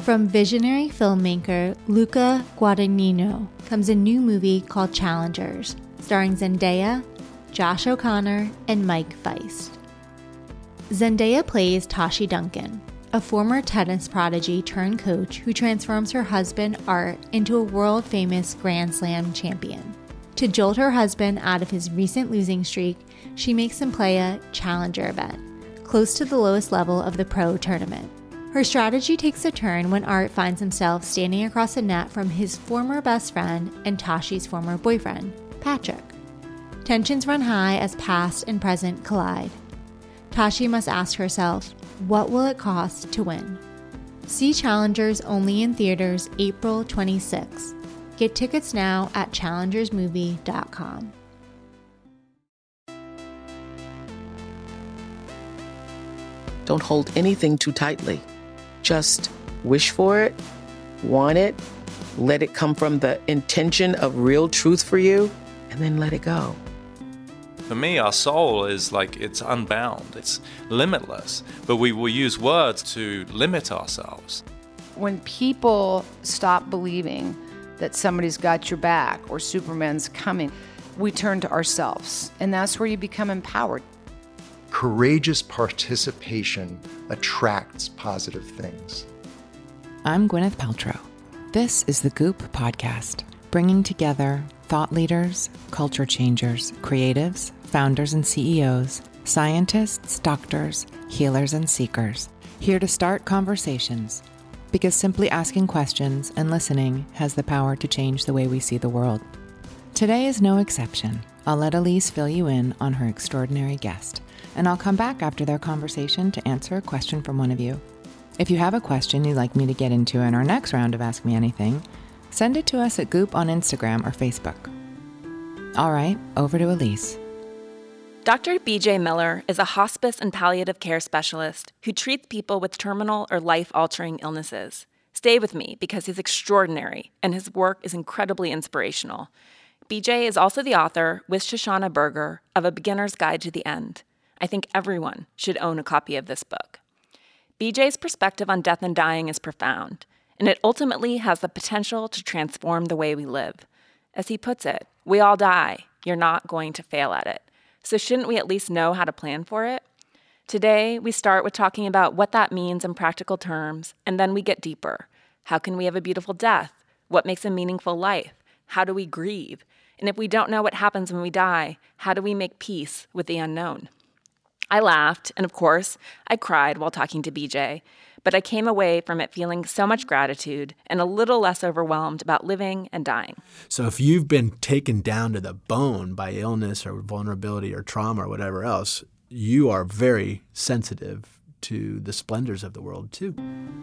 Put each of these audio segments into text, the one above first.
From visionary filmmaker Luca Guadagnino comes a new movie called Challengers, starring Zendaya, Josh O'Connor, and Mike Feist. Zendaya plays Tashi Duncan, a former tennis prodigy turned coach who transforms her husband Art into a world-famous Grand Slam champion. To jolt her husband out of his recent losing streak, she makes him play a challenger event, close to the lowest level of the pro tournament. Her strategy takes a turn when Art finds himself standing across the net from his former best friend and Tashi's former boyfriend, Patrick. Tensions run high as past and present collide. Tashi must ask herself, what will it cost to win? See Challengers only in theaters April 26. Get tickets now at challengersmovie.com. Don't hold anything too tightly. Just wish for it, want it, let it come from the intention of real truth for you, and then let it go. For me, our soul is like, it's unbound, it's limitless, but we will use words to limit ourselves. When people stop believing that somebody's got your back or Superman's coming, we turn to ourselves, and that's where you become empowered. Courageous participation attracts positive things. I'm Gwyneth Paltrow. This is the Goop Podcast, bringing together thought leaders, culture changers, creatives, founders and CEOs, scientists, doctors, healers, and seekers, here to start conversations, because simply asking questions and listening has the power to change the way we see the world. Today is no exception. I'll let Elise fill you in on her extraordinary guest, and I'll come back after their conversation to answer a question from one of you. If you have a question you'd like me to get into in our next round of Ask Me Anything, send it to us at Goop on Instagram or Facebook. All right, over to Elise. Dr. B.J. Miller is a hospice and palliative care specialist who treats people with terminal or life-altering illnesses. Stay with me because he's extraordinary and his work is incredibly inspirational. B.J. is also the author, with Shoshana Berger, of A Beginner's Guide to the End. I think everyone should own a copy of this book. B.J.'s perspective on death and dying is profound, and it ultimately has the potential to transform the way we live. As he puts it, we all die. You're not going to fail at it. So shouldn't we at least know how to plan for it? Today, we start with talking about what that means in practical terms, and then we get deeper. How can we have a beautiful death? What makes a meaningful life? How do we grieve? And if we don't know what happens when we die, how do we make peace with the unknown? I laughed, and of course, I cried while talking to BJ, but I came away from it feeling so much gratitude and a little less overwhelmed about living and dying. So if you've been taken down to the bone by illness or vulnerability or trauma or whatever else, you are very sensitive to the splendors of the world too.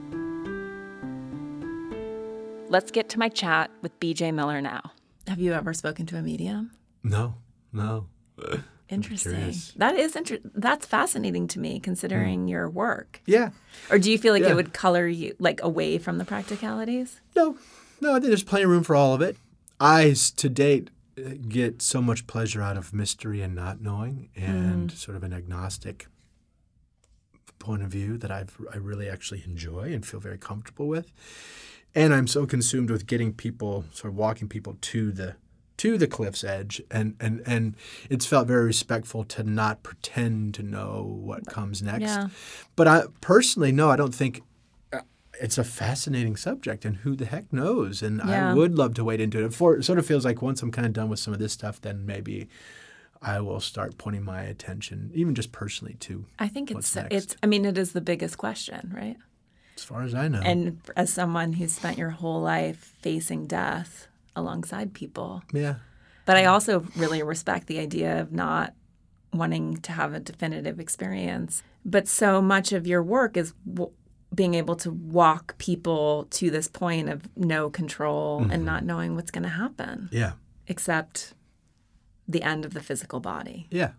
Let's get to my chat with BJ Miller now. Have you ever spoken to a medium? No. Interesting. That is that's fascinating to me, considering your work. Yeah. Or do you feel like it would color you like away from the practicalities? No, I think there's plenty of room for all of it. I, to date, get so much pleasure out of mystery and not knowing, and sort of an agnostic point of view that I really actually enjoy and feel very comfortable with. And I'm so consumed with getting people, sort of walking people to the cliff's edge, and it's felt very respectful to not pretend to know what comes next. Yeah. But I personally, no, I don't think it's a fascinating subject, and who the heck knows? And I would love to wade into it. It sort of feels like once I'm kind of done with some of this stuff, then maybe I will start pointing my attention, even just personally, to I think what's next. it is the biggest question, right? As far as I know. And as someone who's spent your whole life facing death alongside people. Yeah. But I also really respect the idea of not wanting to have a definitive experience. But so much of your work is being able to walk people to this point of no control and not knowing what's going to happen. Yeah. Except the end of the physical body. Yeah.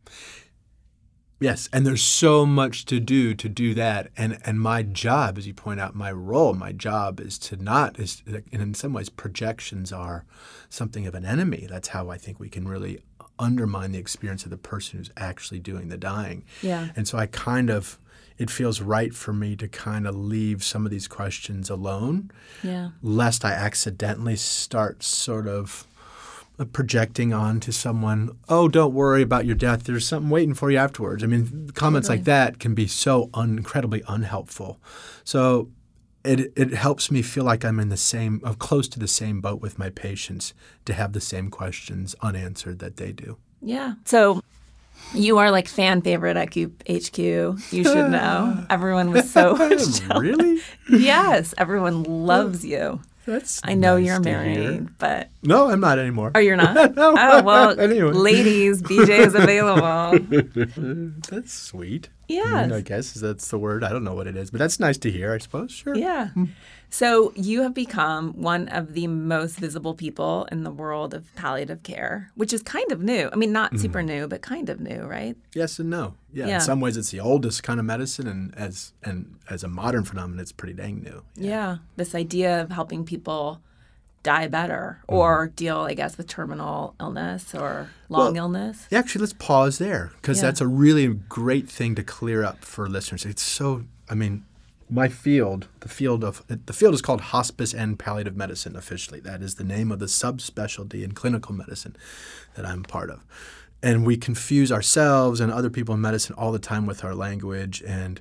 Yes, and there's so much to do that. And my job, as you point out, my job is to not, and in some ways projections are something of an enemy. That's how I think we can really undermine the experience of the person who's actually doing the dying. Yeah. And so I kind of, it feels right for me to kind of leave some of these questions alone, Yeah. lest I accidentally start sort of projecting onto someone, oh, don't worry about your death. There's something waiting for you afterwards. I mean, comments like that can be so incredibly unhelpful. So it helps me feel like I'm close to the same boat with my patients to have the same questions unanswered that they do. Yeah. So you are like fan favorite at Goop HQ. You should know. Everyone was so Really? Yes. Everyone loves you. I know nice you're to married, hear. But No, I'm not anymore. Oh, you're not? No. Oh, well, Anyway. ladies, BJ is available. That's sweet. Yes. I guess that's the word. I don't know what it is, but that's nice to hear, I suppose. Sure. Yeah. So you have become one of the most visible people in the world of palliative care, which is kind of new. I mean, not super new, but kind of new, right? Yes and no. Yeah. Yeah. In some ways, it's the oldest kind of medicine, and as a modern phenomenon, it's pretty dang new. Yeah. This idea of helping people die better or deal, I guess, with terminal illness or long illness. Yeah, actually, let's pause there because that's a really great thing to clear up for listeners. It's so, I mean, my field, the field is called hospice and palliative medicine officially. That is the name of the subspecialty in clinical medicine that I'm part of. And we confuse ourselves and other people in medicine all the time with our language. And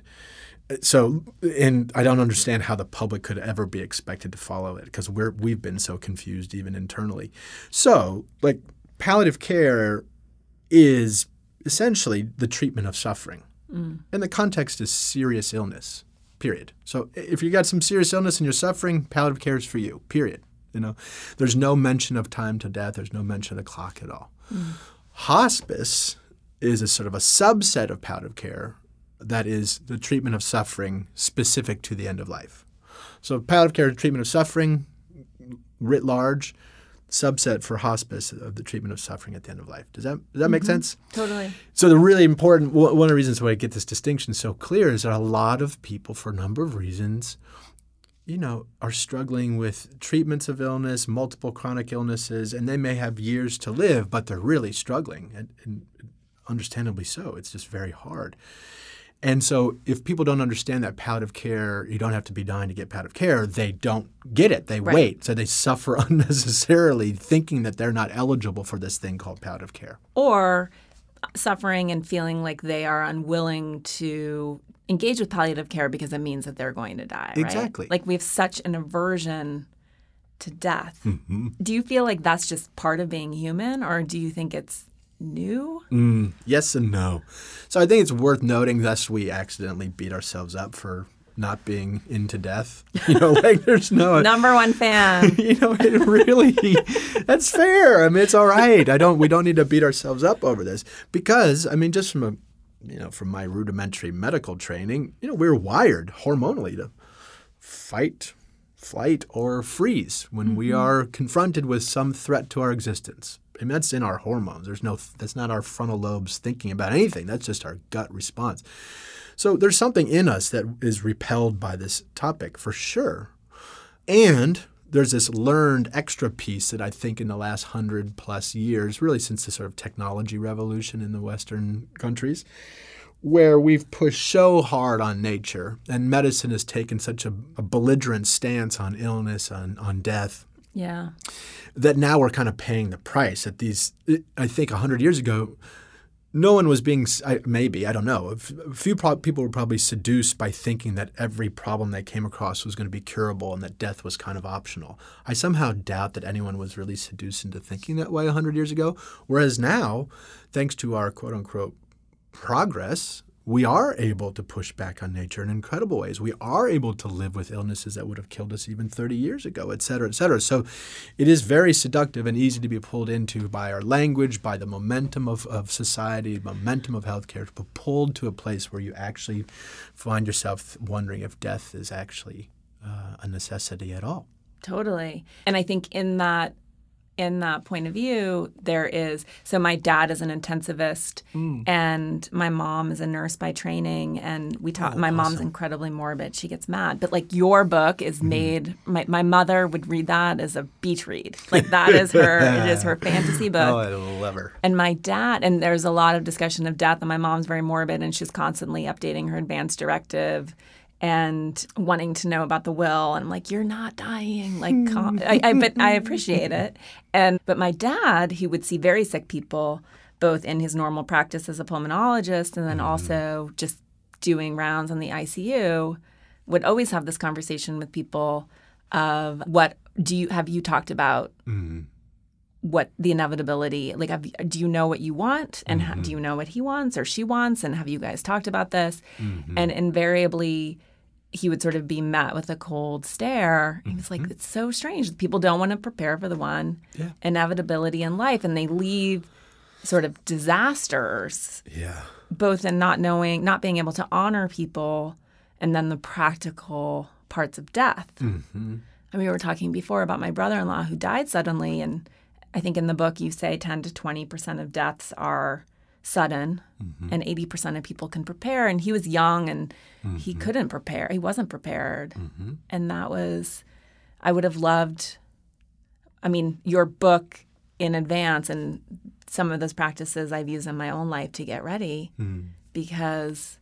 I don't understand how the public could ever be expected to follow it because we've been so confused even internally. So, like, palliative care is essentially the treatment of suffering. And the context is serious illness, period. So if you got some serious illness and you're suffering, palliative care is for you, period. There's no mention of time to death. There's no mention of the clock at all. Hospice is a sort of a subset of palliative care that is the treatment of suffering specific to the end of life. So palliative care is treatment of suffering writ large, subset for hospice of the treatment of suffering at the end of life. Does that make sense? Totally. So the really important, one of the reasons why I get this distinction so clear is that a lot of people, for a number of reasons, are struggling with treatments of illness, multiple chronic illnesses, and they may have years to live, but they're really struggling, and understandably so. It's just very hard. And so if people don't understand that palliative care, you don't have to be dying to get palliative care, they don't get it. They wait. So they suffer unnecessarily thinking that they're not eligible for this thing called palliative care. Or suffering and feeling like they are unwilling to engage with palliative care because it means that they're going to die, right? Exactly. Like we have such an aversion to death. Do you feel like that's just part of being human, or do you think it's new? Yes and no. So I think it's worth noting, thus we accidentally beat ourselves up for not being into death. There's no Number one fan. It really, that's fair. I mean, it's all right. We don't need to beat ourselves up over this because, I mean, just from from my rudimentary medical training, we're wired hormonally to fight, flight, or freeze when we are confronted with some threat to our existence. I mean, that's in our hormones. That's not our frontal lobes thinking about anything. That's just our gut response. So there's something in us that is repelled by this topic for sure. And there's this learned extra piece that I think in the last 100+ years, really since the sort of technology revolution in the Western countries, where we've pushed so hard on nature and medicine has taken such a belligerent stance on illness, on death. Yeah. That now we're kind of paying the price. I think 100 years ago, no one was being, maybe, I don't know, a few people were probably seduced by thinking that every problem they came across was going to be curable and that death was kind of optional. I somehow doubt that anyone was really seduced into thinking that way 100 years ago. Whereas now, thanks to our quote-unquote progress, we are able to push back on nature in incredible ways. We are able to live with illnesses that would have killed us even 30 years ago, et cetera, et cetera. So it is very seductive and easy to be pulled into by our language, by the momentum of society, momentum of healthcare, to be pulled to a place where you actually find yourself wondering if death is actually a necessity at all. Totally. And I think in that in that point of view, there is, so my dad is an intensivist and my mom is a nurse by training, and we talk, my mom's incredibly morbid. She gets mad. But like your book is made, my mother would read that as a beach read. Like that is her, it is her fantasy book. Oh, I love her. And my dad, and there's a lot of discussion of death, and my mom's very morbid and she's constantly updating her advance directive and wanting to know about the will. And I'm like, you're not dying. Like, but I appreciate it. But my dad, he would see very sick people, both in his normal practice as a pulmonologist and then also just doing rounds on the ICU, would always have this conversation with people of have you talked about what the inevitability, like, do you know what you want? And do you know what he wants or she wants? And have you guys talked about this? And invariably, he would sort of be met with a cold stare. He was like, it's so strange. People don't want to prepare for the one inevitability in life. And they leave sort of disasters, both in not being able to honor people, and then the practical parts of death. And we were talking before about my brother-in-law who died suddenly. And I think in the book you say 10 to 20% of deaths are sudden and 80% of people can prepare. And he was young and he couldn't prepare. He wasn't prepared. And that was, I would have loved, I mean, your book in advance and some of those practices I've used in my own life to get ready because,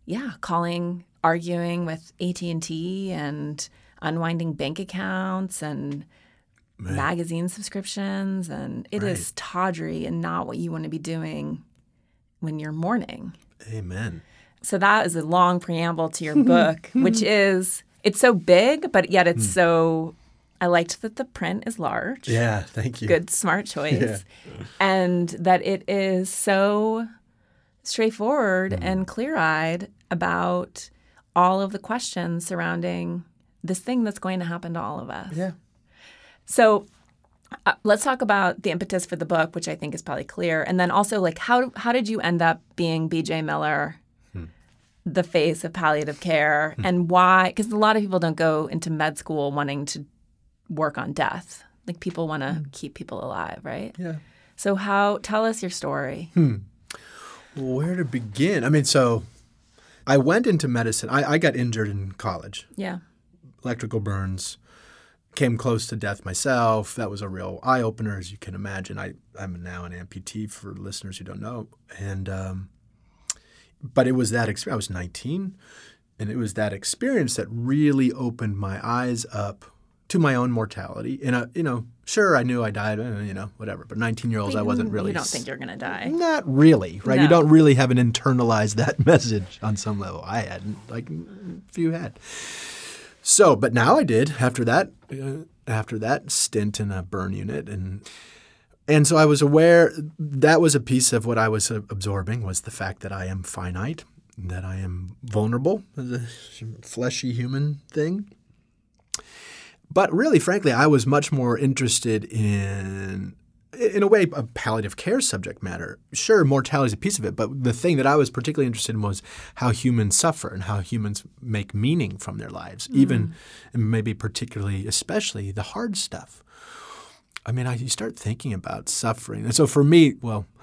arguing with AT&T and unwinding bank accounts and magazine subscriptions. And it is tawdry and not what you want to be doing when you're mourning. Amen. So that is a long preamble to your book, which is, it's so big, but yet it's so, I liked that the print is large. Yeah, thank you. Good, smart choice. And that it is so straightforward and clear-eyed about all of the questions surrounding this thing that's going to happen to all of us. Yeah. So let's talk about the impetus for the book, which I think is probably clear. And then also, like, how did you end up being B.J. Miller, the face of palliative care, and why? Because a lot of people don't go into med school wanting to work on death. Like, people want to keep people alive, right? Yeah. So tell us your story. Where to begin? I mean, so I went into medicine. I got injured in college. Yeah. Electrical burns. Came close to death myself. That was a real eye-opener, as you can imagine. I'm now an amputee for listeners who don't know. And but it was that experience. I was 19, and it was that experience that really opened my eyes up to my own mortality. And, sure, I knew I died, whatever. But 19-year-olds, I wasn't really. You don't think you're going to die. Not really, right? No. You don't really haven't internalized that message on some level. I hadn't, like few had. So, but now I did after that stint in a burn unit. And so I was aware that was a piece of what I was absorbing was the fact that I am finite, that I am vulnerable as a fleshy human thing. But really, frankly, I was much more interested in a way, a palliative care subject matter. Sure, mortality is a piece of it, but the thing that I was particularly interested in was how humans suffer and how humans make meaning from their lives, even and maybe particularly, especially the hard stuff. I mean, you start thinking about suffering. And so for me,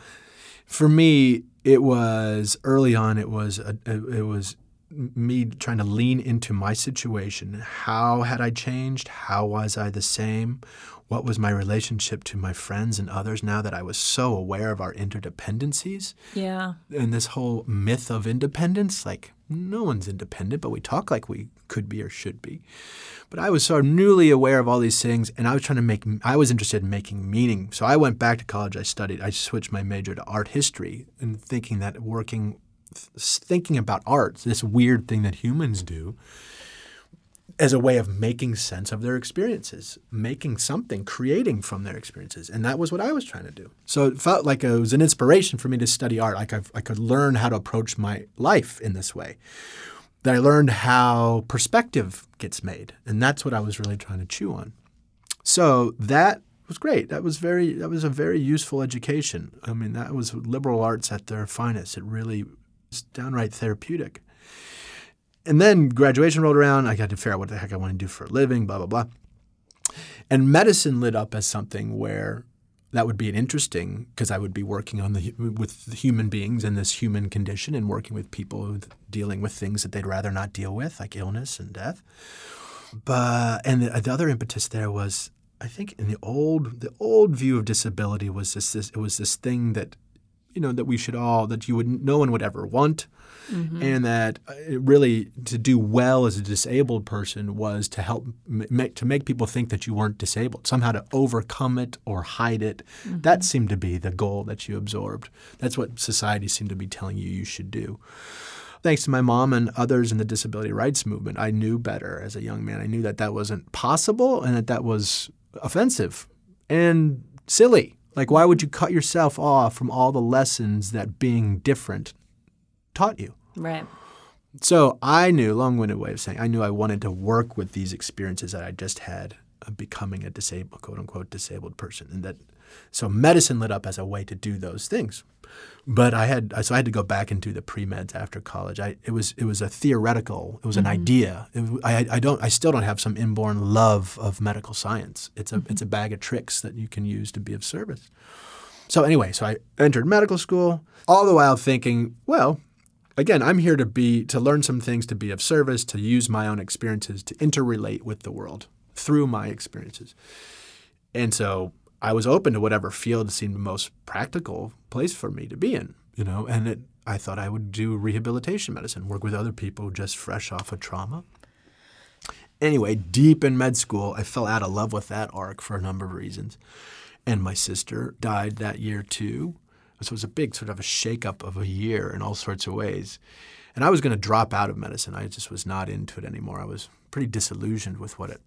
it was early on, it was me trying to lean into my situation. How had I changed? How was I the same? What was my relationship to my friends and others now that I was so aware of our interdependencies? Yeah. And this whole myth of independence, like no one's independent, but we talk like we could be or should be. But I was sort of newly aware of all these things, and I was interested in making meaning. So I went back to college. I switched my major to art history and thinking about art, this weird thing that humans do, as a way of making sense of their experiences, making something, creating from their experiences. And that was what I was trying to do. So it felt like it was an inspiration for me to study art. Like I could learn how to approach my life in this way. That I learned how perspective gets made. And that's what I was really trying to chew on. So that was great. That was a very useful education. I mean, that was liberal arts at their finest. It really was downright therapeutic. And then graduation rolled around. I got to figure out what the heck I want to do for a living, blah, blah, blah. And medicine lit up as something where that would be an interesting, because I would be working with the human beings in this human condition and working with people dealing with things that they'd rather not deal with, like illness and death. And the other impetus there was, I think, in the old view of disability was this thing that, that we should all, that no one would ever want. Mm-hmm. And that really to do well as a disabled person was to help make people think that you weren't disabled, somehow to overcome it or hide it. Mm-hmm. That seemed to be the goal that you absorbed. That's what society seemed to be telling you should do. Thanks to my mom and others in the disability rights movement, I knew better as a young man. I knew that wasn't possible and that was offensive and silly. Like, why would you cut yourself off from all the lessons that being different taught you? Right. So I knew, long-winded way of saying, I knew I wanted to work with these experiences that I just had of becoming a disabled, quote-unquote, disabled person. So medicine lit up as a way to do those things. But I had to go back and do the pre-meds after college. It was a theoretical. It was an idea. I still don't have some inborn love of medical science. It's a bag of tricks that you can use to be of service. So anyway, I entered medical school, all the while thinking, well, again, I'm here to learn some things, to be of service, to use my own experiences, to interrelate with the world through my experiences. And so I was open to whatever field seemed the most practical place for me to be in, and I thought I would do rehabilitation medicine, work with other people just fresh off of trauma. Anyway, deep in med school, I fell out of love with that arc for a number of reasons. And my sister died that year too. So it was a big sort of a shakeup of a year in all sorts of ways. And I was going to drop out of medicine. I just was not into it anymore. I was pretty disillusioned with what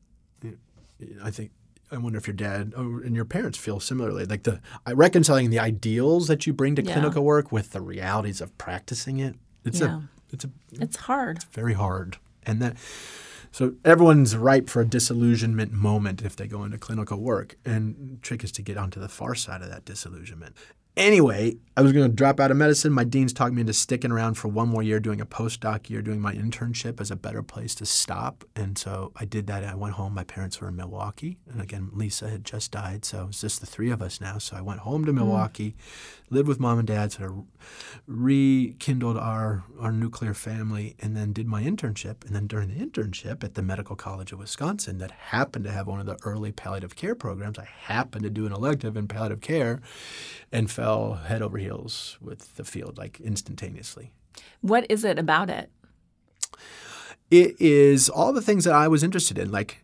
I wonder if your dad and your parents feel similarly, like reconciling the ideals that you bring to clinical work with the realities of practicing it. It's hard. It's very hard. And so everyone's ripe for a disillusionment moment if they go into clinical work. And the trick is to get onto the far side of that disillusionment. Anyway, I was going to drop out of medicine. My deans talked me into sticking around for one more year, doing a postdoc year, doing my internship as a better place to stop. And so I did that. I went home. My parents were in Milwaukee. And again, Lisa had just died. So it's just the three of us now. So I went home to Milwaukee, lived with mom and dad, sort of rekindled our nuclear family, and then did my internship. And then during the internship at the Medical College of Wisconsin that happened to have one of the early palliative care programs, I happened to do an elective in palliative care and fell head over heels with the field, like instantaneously. What is it about it? It is all the things that I was interested in. Like,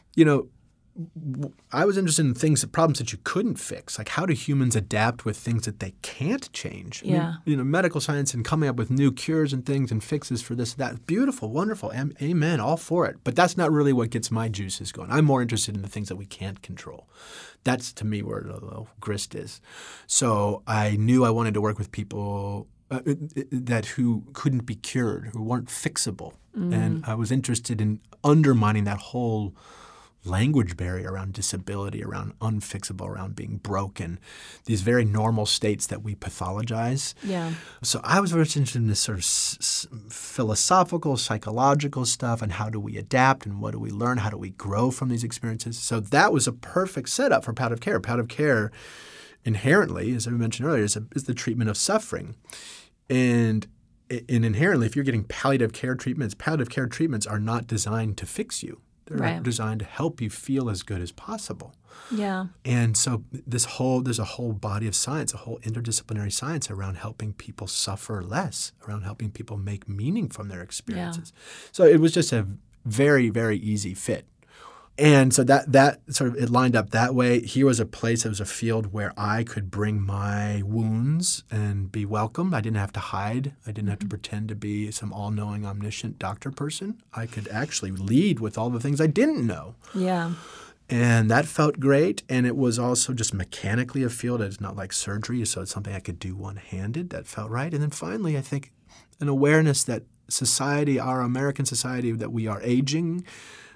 I was interested in problems that you couldn't fix. Like, how do humans adapt with things that they can't change? Yeah. I mean, medical science and coming up with new cures and things and fixes for this, that. Beautiful, wonderful, amen, all for it. But that's not really what gets my juices going. I'm more interested in the things that we can't control. That's, to me, where the grist is. So I knew I wanted to work with people who couldn't be cured, who weren't fixable. And I was interested in undermining that whole language barrier around disability, around unfixable, around being broken, these very normal states that we pathologize. Yeah. So I was very interested in this sort of philosophical, psychological stuff and how do we adapt and what do we learn, how do we grow from these experiences. So that was a perfect setup for palliative care. Palliative care inherently, as I mentioned earlier, is the treatment of suffering. And inherently, if you're getting palliative care treatments are not designed to fix you. They're designed to help you feel as good as possible. Yeah. And so there's a whole body of science, a whole interdisciplinary science around helping people suffer less, around helping people make meaning from their experiences. Yeah. So it was just a very, very easy fit. And so that sort of it lined up that way. Here was a place, it was a field where I could bring my wounds and be welcomed. I didn't have to hide. I didn't have to pretend to be some all-knowing, omniscient doctor person. I could actually lead with all the things I didn't know. Yeah. And that felt great. And it was also just mechanically a field. It's not like surgery, so it's something I could do one-handed. That felt right. And then finally, I think an awareness that society, our American society, that we are aging.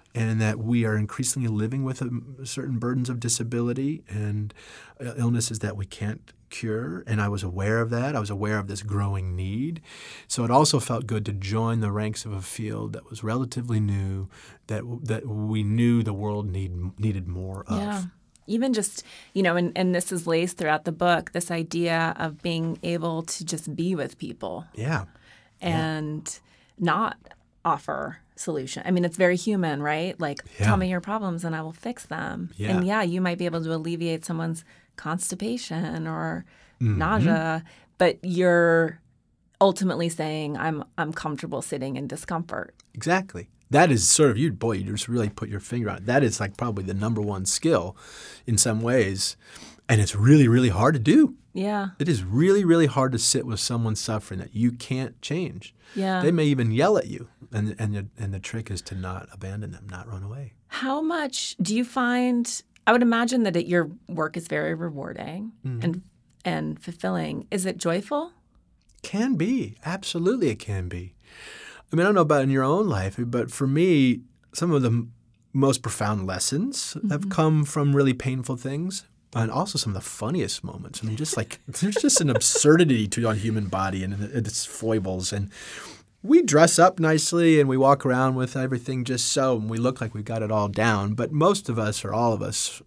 and that we are increasingly living with certain burdens of disability and illnesses that we can't cure. And I was aware of that. I was aware of this growing need. So it also felt good to join the ranks of a field that was relatively new, that we knew the world needed more of. Yeah. Even just, and this is laced throughout the book, this idea of being able to just be with people. Yeah. And not offer solution. I mean, it's very human, right? Like, tell me your problems and I will fix them. Yeah. And you might be able to alleviate someone's constipation or nausea, but you're ultimately saying, I'm comfortable sitting in discomfort. Exactly. That is sort of you just really put your finger on it. That is like probably the number one skill in some ways. And it's really, really hard to do. Yeah. It is really, really hard to sit with someone suffering that you can't change. Yeah. They may even yell at you. And the trick is to not abandon them, not run away. How much do you find, I would imagine that your work is very rewarding and fulfilling. Is it joyful? Can be. Absolutely it can be. I mean, I don't know about in your own life, but for me, some of the most profound lessons have come from really painful things. And also some of the funniest moments. I mean, just like there's just an absurdity to our human body and its foibles. And we dress up nicely and we walk around with everything just so, and we look like we got it all down. But most of us, or all of us,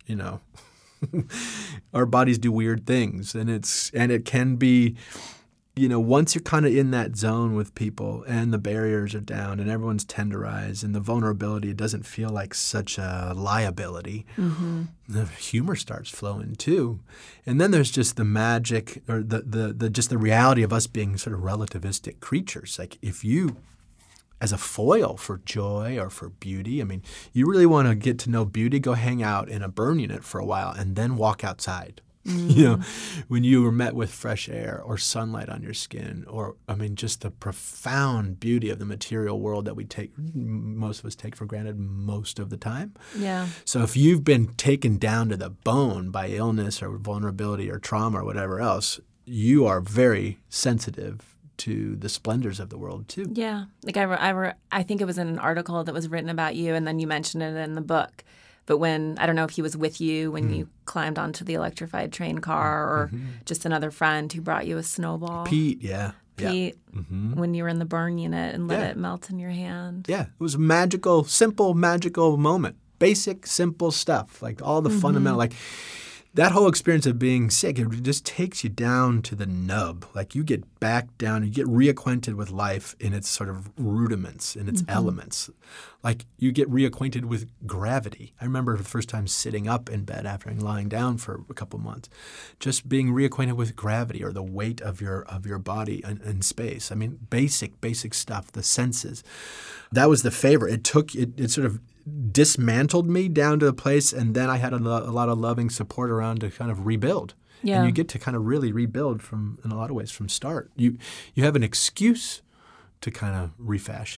our bodies do weird things. And it can be, once you're kind of in that zone with people and the barriers are down and everyone's tenderized and the vulnerability, it doesn't feel like such a liability. The humor starts flowing too. And then there's just the magic or the reality of us being sort of relativistic creatures. Like if you, as a foil for joy or for beauty, I mean, you really want to get to know beauty, go hang out in a burn unit for a while and then walk outside. When you were met with fresh air or sunlight on your skin, or just the profound beauty of the material world that most of us take for granted most of the time. Yeah. So if you've been taken down to the bone by illness or vulnerability or trauma or whatever else, you are very sensitive to the splendors of the world too. Yeah. Like I think it was in an article that was written about you, and then you mentioned it in the book. But I don't know if he was with you when you climbed onto the electrified train car or just another friend who brought you a snowball. Pete, yeah. Pete, when you were in the burn unit and let it melt in your hand. Yeah, it was a simple, magical moment. Basic, simple stuff, like all the fundamental, like that whole experience of being sick, it just takes you down to the nub. Like you get back down, you get reacquainted with life in its sort of rudiments, in its elements. Like you get reacquainted with gravity. I remember the first time sitting up in bed after lying down for a couple months, just being reacquainted with gravity or the weight of your body in space. I mean, basic stuff, the senses. That was the favorite. It sort of dismantled me down to a place, and then I had a lot of loving support around to kind of rebuild. Yeah. And you get to kind of really rebuild in a lot of ways from start. You have an excuse to kind of refashion.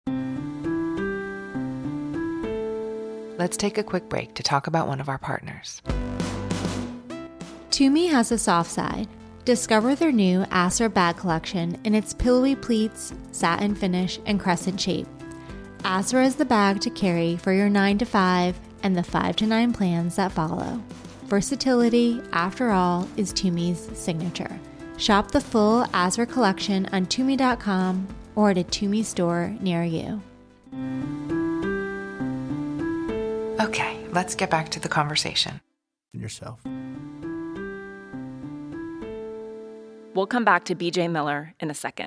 Let's take a quick break to talk about one of our partners. Tumi has a soft side. Discover their new Asra bag collection in its pillowy pleats, satin finish, and crescent shape. Asra is the bag to carry for your 9 to 5 and the 5 to 9 plans that follow. Versatility, after all, is Tumi's signature. Shop the full Asra collection on Tumi.com or at a Tumi store near you. Okay, let's get back to the conversation. Yourself. We'll come back to BJ Miller in a second.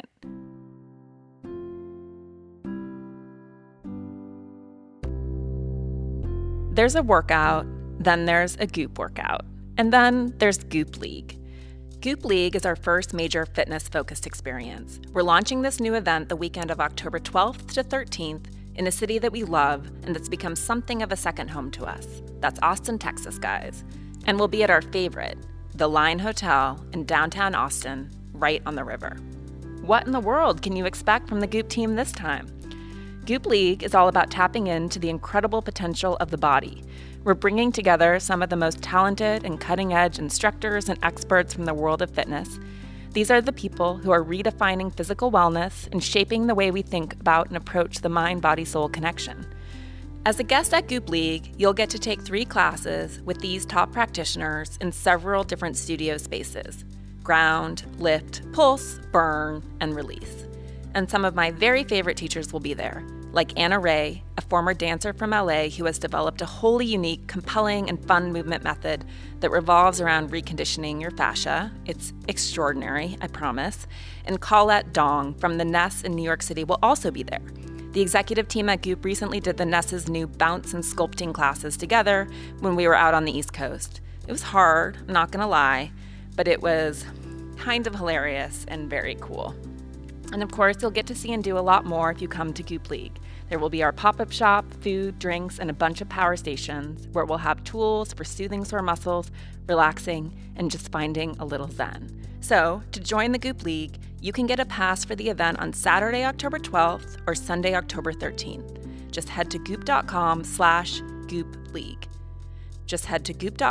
There's a workout, then there's a Goop workout, and then there's Goop League. Goop League is our first major fitness-focused experience. We're launching this new event the weekend of October 12th to 13th in a city that we love and that's become something of a second home to us. That's Austin, Texas, guys. And we'll be at our favorite, the Line Hotel in downtown Austin, right on the river. What in the world can you expect from the Goop team this time? Goop League is all about tapping into the incredible potential of the body. We're bringing together some of the most talented and cutting-edge instructors and experts from the world of fitness. These are the people who are redefining physical wellness and shaping the way we think about and approach the mind-body-soul connection. As a guest at Goop League, you'll get to take 3 classes with these top practitioners in several different studio spaces: ground, lift, pulse, burn, and release. And some of my very favorite teachers will be there, like Anna Ray, a former dancer from LA who has developed a wholly unique, compelling, and fun movement method that revolves around reconditioning your fascia. It's extraordinary, I promise. And Colette Dong from the Ness in New York City will also be there. The executive team at Goop recently did the Ness's new bounce and sculpting classes together when we were out on the East Coast. It was hard, I'm not gonna lie, but it was kind of hilarious and very cool. And of course, you'll get to see and do a lot more if you come to Goop League. There will be our pop-up shop, food, drinks, and a bunch of power stations where we'll have tools for soothing sore muscles, relaxing, and just finding a little zen. So, to join the Goop League, you can get a pass for the event on Saturday, October 12th or Sunday, October 13th. Just head to goop.com/Goop League. Just head to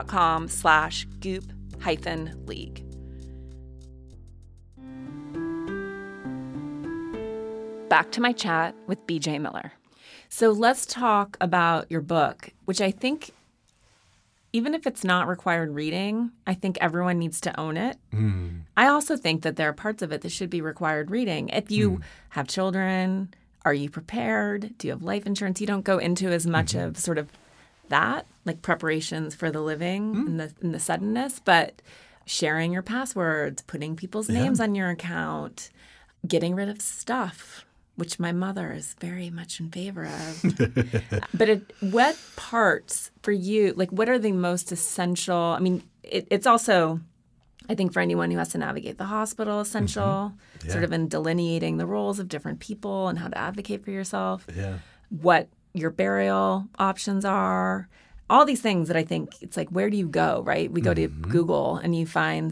goop.com/Goop-League. Back to my chat with BJ Miller. So let's talk about your book, which I think, even if it's not required reading, I think everyone needs to own it. I also think that there are parts of it that should be required reading. If you have children, are you prepared? Do you have life insurance? You don't go into as much of sort of that, like preparations for the living and the suddenness, but sharing your passwords, putting people's names on your account, getting rid of stuff, which my mother is very much in favor of. But what parts for you, like what are the most essential? I mean, it's also, I think for anyone who has to navigate the hospital, essential, sort of in delineating the roles of different people and how to advocate for yourself, what your burial options are, all these things that I think it's like, where do you go, right? We go to Google and you find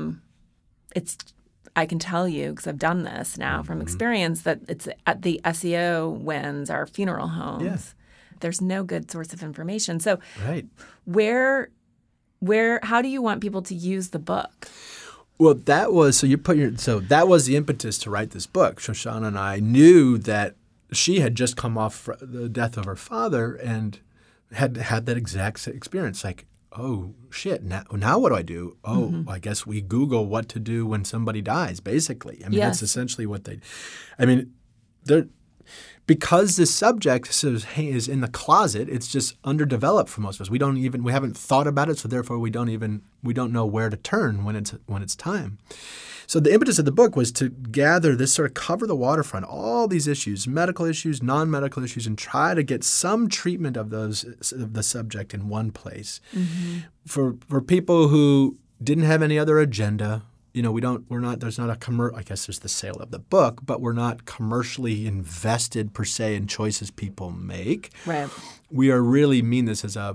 I can tell you, because I've done this now from experience, that it's at the SEO wins are funeral homes. Yeah. There's no good source of information. So Right. how do you want people to use the book? Well, that was that was the impetus to write this book. Shoshana and I knew that she had just come off the death of her father and had that exact experience. Like, oh shit! Now what do I do? Oh, I guess we Google what to do when somebody dies. Basically, I mean that's essentially what they. I mean, because this subject is in the closet. It's just underdeveloped for most of us. We haven't thought about it, so therefore we don't know where to turn when it's time. So the impetus of the book was to gather this, sort of cover the waterfront, all these issues, medical issues, non-medical issues, and try to get some treatment of the subject in one place. For people who didn't have any other agenda, there's not a I guess there's the sale of the book, but we're not commercially invested per se in choices people make. Right. We are really mean this as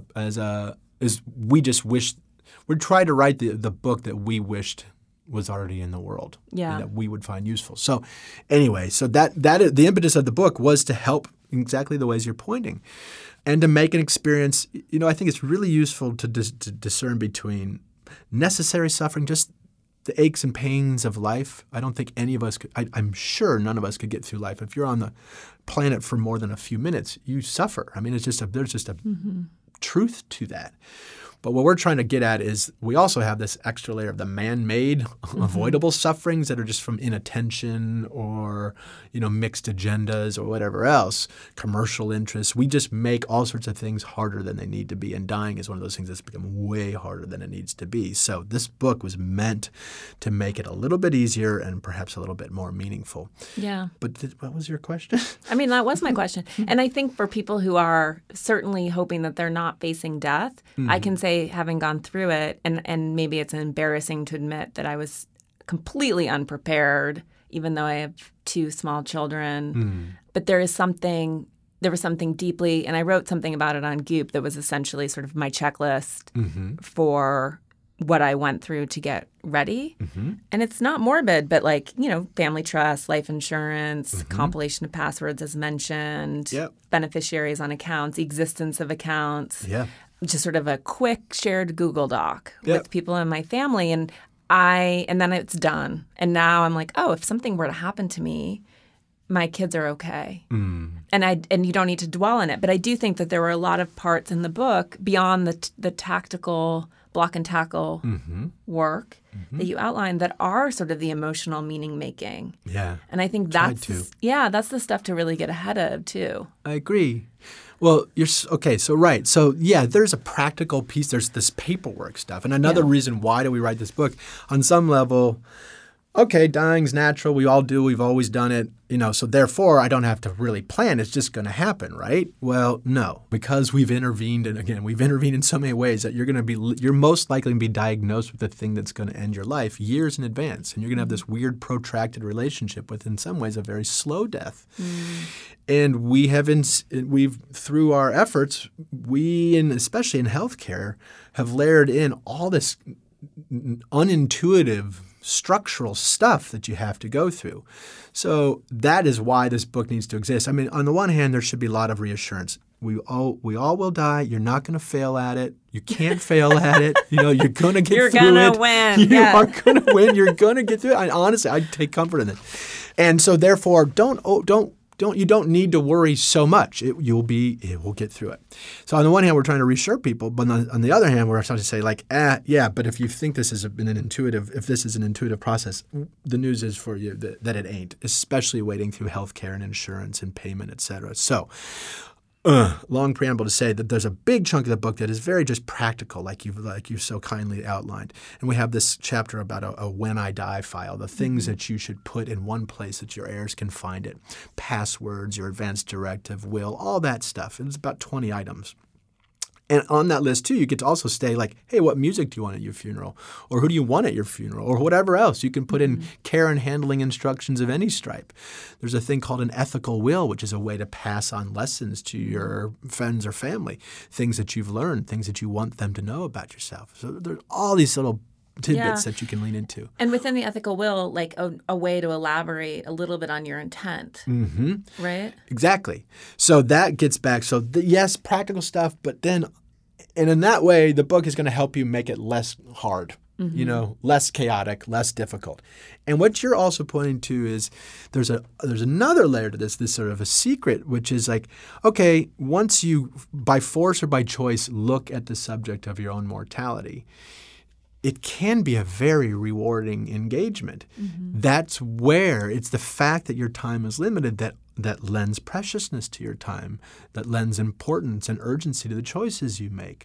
we just wish we're trying to write the book that we wished was already in the world, that we would find useful. So anyway, that the impetus of the book was to help exactly the ways you're pointing, and to make an experience. I think it's really useful to discern between necessary suffering, just the aches and pains of life. I don't think any of us could. I'm sure none of us could get through life. If you're on the planet for more than a few minutes, you suffer. I mean, there's just a truth to that. But what we're trying to get at is we also have this extra layer of the man-made avoidable sufferings that are just from inattention or, mixed agendas or whatever else, commercial interests. We just make all sorts of things harder than they need to be. And dying is one of those things that's become way harder than it needs to be. So this book was meant to make it a little bit easier and perhaps a little bit more meaningful. Yeah. But what was your question? I mean, that was my question. And I think for people who are certainly hoping that they're not facing death, I can say, having gone through it, and maybe it's embarrassing to admit that I was completely unprepared, even though I have 2 small children. But there was something deeply, and I wrote something about it on Goop that was essentially sort of my checklist for what I went through to get ready. And it's not morbid, but family trust, life insurance, compilation of passwords as mentioned, beneficiaries on accounts, existence of accounts. Just sort of a quick shared Google Doc with people in my family. And then it's done. And now I'm like, oh, if something were to happen to me, my kids are okay. And you don't need to dwell on it. But I do think that there were a lot of parts in the book beyond the tactical block and tackle work that you outlined that are sort of the emotional meaning making. Yeah. And I think that's the stuff to really get ahead of too. I agree. Well, okay. So right. So yeah, there's a practical piece. There's this paperwork stuff, and another reason why do we write this book? On some level, okay, dying's natural. We all do. We've always done it. So therefore, I don't have to really plan. It's just going to happen, right? Well, no, because we've intervened, and again, we've intervened in so many ways that you're most likely to be diagnosed with the thing that's going to end your life years in advance, and you're going to have this weird, protracted relationship with, in some ways, a very slow death. And we've through our efforts, especially in healthcare, have layered in all this unintuitive structural stuff that you have to go through. So that is why this book needs to exist. I mean, on the one hand, there should be a lot of reassurance. We all will die. You're not going to fail at it. You can't fail at it. You're going to get through it. You're going to win. You are going to win. You're going to get through it. Honestly, I take comfort in it. And so therefore, you don't need to worry so much. It will get through it. So on the one hand, we're trying to reassure people, but on the other hand, we're trying to say but if you think this is an intuitive process, the news is for you that it ain't, especially waiting through healthcare and insurance and payment, et cetera. So long preamble to say that there's a big chunk of the book that is very just practical, like you've so kindly outlined. And we have this chapter about a when I die file, the things that you should put in one place that your heirs can find it, passwords, your advance directive, will, all that stuff. It's about 20 items. And on that list, too, you get to also say, like, hey, what music do you want at your funeral? Or who do you want at your funeral? Or whatever else. You can put in care and handling instructions of any stripe. There's a thing called an ethical will, which is a way to pass on lessons to your friends or family, things that you've learned, things that you want them to know about yourself. So there's all these little tidbits that you can lean into. And within the ethical will, like a way to elaborate a little bit on your intent, right? Exactly. So that gets back. So yes, practical stuff, but then, and in that way, the book is going to help you make it less hard, less chaotic, less difficult. And what you're also pointing to is there's another layer to this sort of a secret, which is like, okay, once you, by force or by choice, look at the subject of your own mortality, it can be a very rewarding engagement. That's where it's the fact that your time is limited that lends preciousness to your time, that lends importance and urgency to the choices you make.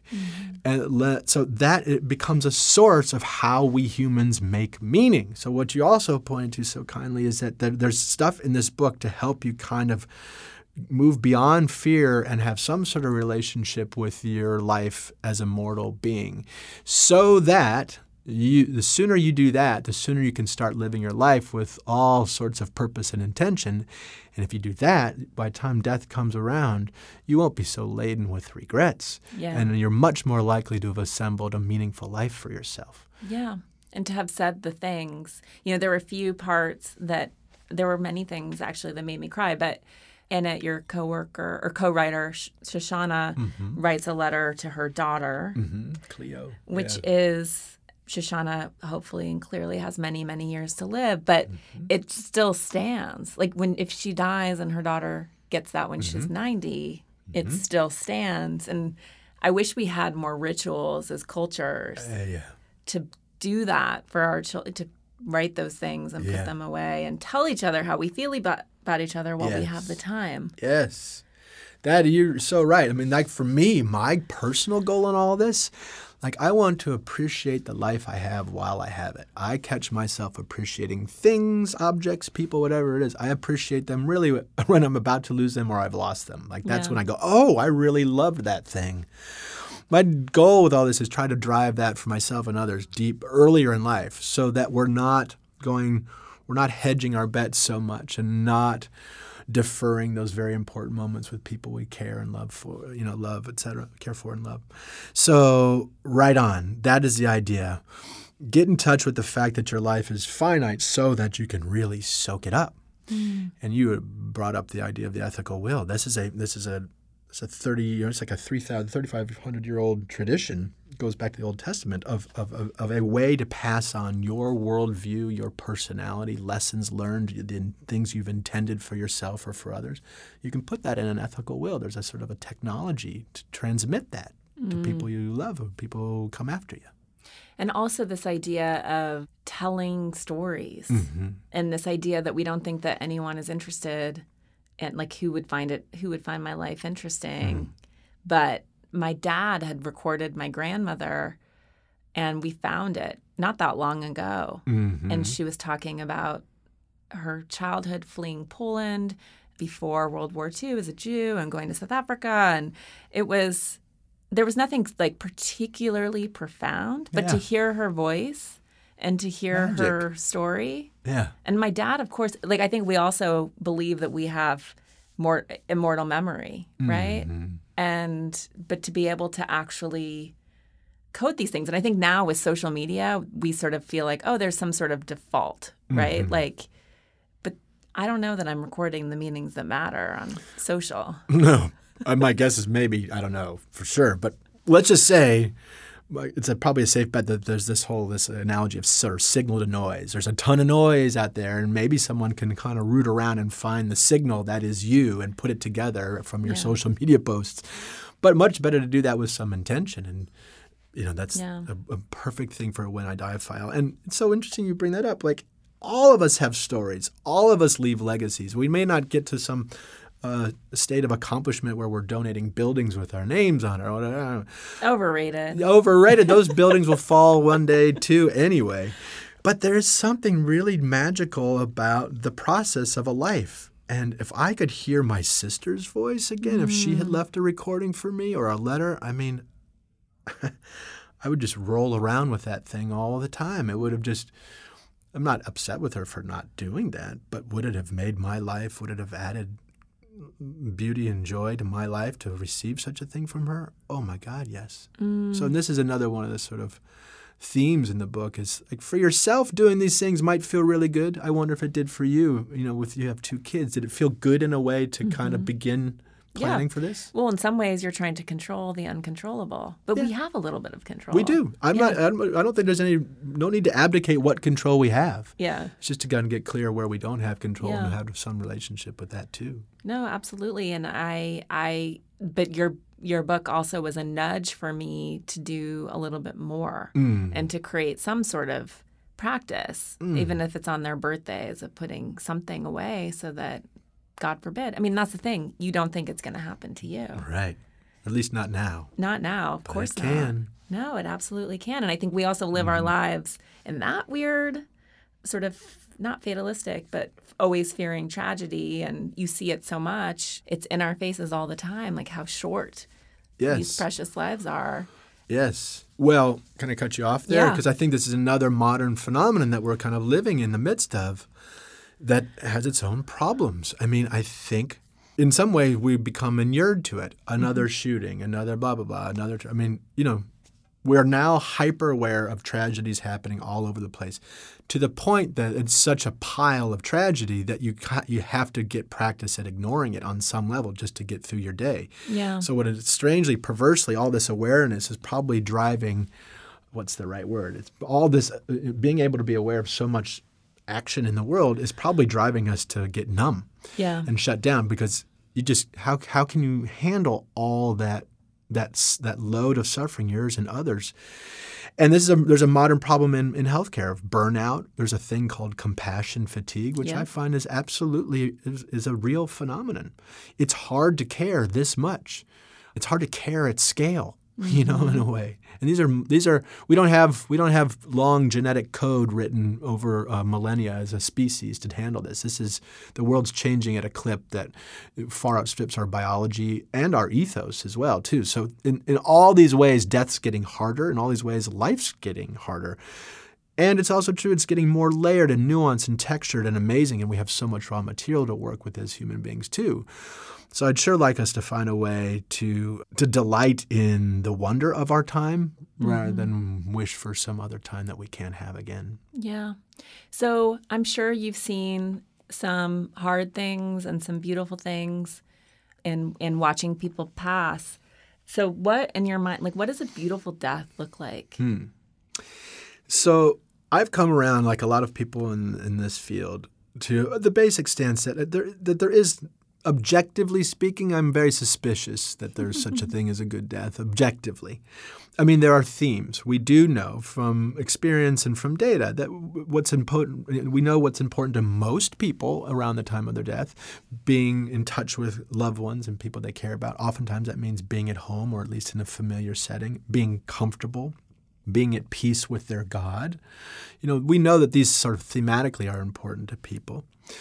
And so that it becomes a source of how we humans make meaning. So what you also pointed to so kindly is that there's stuff in this book to help you kind of move beyond fear and have some sort of relationship with your life as a mortal being, so that the sooner you do that, the sooner you can start living your life with all sorts of purpose and intention. And if you do that, by the time death comes around, you won't be so laden with regrets. And you're much more likely to have assembled a meaningful life for yourself. Yeah. And to have said the things. There were a few parts there were many things actually that made me cry, but Annette, your coworker or co-writer, Shoshana, writes a letter to her daughter, Cleo, which is Shoshana hopefully and clearly has many, many years to live, but it still stands. Like if she dies and her daughter gets that when she's 90, it still stands. And I wish we had more rituals as cultures to do that for our children, to write those things and put them away and tell each other how we feel about each other while we have the time. Yes. You're so right. I mean, like for me, my personal goal in all this, like I want to appreciate the life I have while I have it. I catch myself appreciating things, objects, people, whatever it is. I appreciate them really when I'm about to lose them or I've lost them. Like that's when I go, oh, I really loved that thing. My goal with all this is try to drive that for myself and others deep earlier in life so that we're not hedging our bets so much and not deferring those very important moments with people we care and love for, love, et cetera, care for and love. So right on. That is the idea. Get in touch with the fact that your life is finite so that you can really soak it up. And you brought up the idea of the ethical will. This is a 30 years, it's like a 3,500-year-old tradition goes back to the Old Testament, of a way to pass on your worldview, your personality, lessons learned, the things you've intended for yourself or for others. You can put that in an ethical will. There's a sort of a technology to transmit that to people you love, or people who come after you. And also this idea of telling stories, and this idea that we don't think that anyone is interested, and like who would find my life interesting. But my dad had recorded my grandmother, and we found it not that long ago. And she was talking about her childhood fleeing Poland before World War II as a Jew and going to South Africa. And there was nothing like particularly profound, but to hear her voice and to hear her story. Yeah. And my dad, of course, like I think we also believe that we have more immortal memory, right? But to be able to actually code these things. And I think now with social media, we sort of feel like, oh, there's some sort of default, right? Like, but I don't know that I'm recording the meanings that matter on social. No. My guess is maybe, I don't know for sure, but let's just say it's probably a safe bet that there's this analogy of sort of signal to noise. There's a ton of noise out there, and maybe someone can kind of root around and find the signal that is you and put it together from your social media posts. But much better to do that with some intention, and that's a perfect thing for a When I Die file. And it's so interesting you bring that up. Like, all of us have stories. All of us leave legacies. We may not get to some state of accomplishment where we're donating buildings with our names on it. Overrated. Those buildings will fall one day too anyway. But there's something really magical about the process of a life. And if I could hear my sister's voice again, if she had left a recording for me or a letter, I mean, I would just roll around with that thing all the time. It would have just – I'm not upset with her for not doing that, but would it have made my life – would it have added – beauty and joy to my life to receive such a thing from her? Oh my God, yes. So and this is another one of the sort of themes in the book is like for yourself doing these things might feel really good. I wonder if it did for you. With you have 2 kids, did it feel good in a way to kind of begin planning for this? Well, in some ways, you're trying to control the uncontrollable, but we have a little bit of control. We do. I don't think there's no need to abdicate what control we have. Yeah. It's just to kind of get clear where we don't have control and have some relationship with that too. No, absolutely. And but your book also was a nudge for me to do a little bit more and to create some sort of practice, even if it's on their birthdays, of putting something away so that, God forbid. I mean, that's the thing. You don't think it's going to happen to you. Right. At least not now. Not now. Of course not. It can. No, it absolutely can. And I think we also live our lives in that weird sort of, not fatalistic, but always fearing tragedy. And you see it so much. It's in our faces all the time, like how short these precious lives are. Yes. Well, can I cut you off there? Because I think this is another modern phenomenon that we're kind of living in the midst of that has its own problems. I mean, I think in some way we become inured to it. Another shooting, another blah, blah, blah, we're now hyper aware of tragedies happening all over the place to the point that it's such a pile of tragedy that you have to get practice at ignoring it on some level just to get through your day. Yeah. So what is strangely, perversely, all this awareness is probably driving – what's the right word? It's all this being able to be aware of so much action in the world is probably driving us to get numb and shut down because you just how can you handle all that load of suffering, yours and others? And there's a modern problem in healthcare of burnout. There's a thing called compassion fatigue, which I find is absolutely is a real phenomenon. It's hard to care this much. It's hard to care at scale, in a way. And these are we don't have long genetic code written over millennia as a species to handle this. The world's changing at a clip that far outstrips our biology and our ethos as well too. So in all these ways, death's getting harder. In all these ways, life's getting harder. And it's also true it's getting more layered and nuanced and textured and amazing, and we have so much raw material to work with as human beings too. So I'd sure like us to find a way to delight in the wonder of our time rather than wish for some other time that we can't have again. Yeah. So I'm sure you've seen some hard things and some beautiful things in watching people pass. So what, in your mind, like, what does a beautiful death look like? So I've come around, like a lot of people in this field, to the basic stance that there is, objectively speaking, I'm very suspicious that there's such a thing as a good death, objectively. I mean, there are themes. We do know from experience and from data that what's important, we know what's important to most people around the time of their death, being in touch with loved ones and people they care about. Oftentimes that means being at home or at least in a familiar setting, being comfortable, being at peace with their God. We know that these sort of thematically are important to people,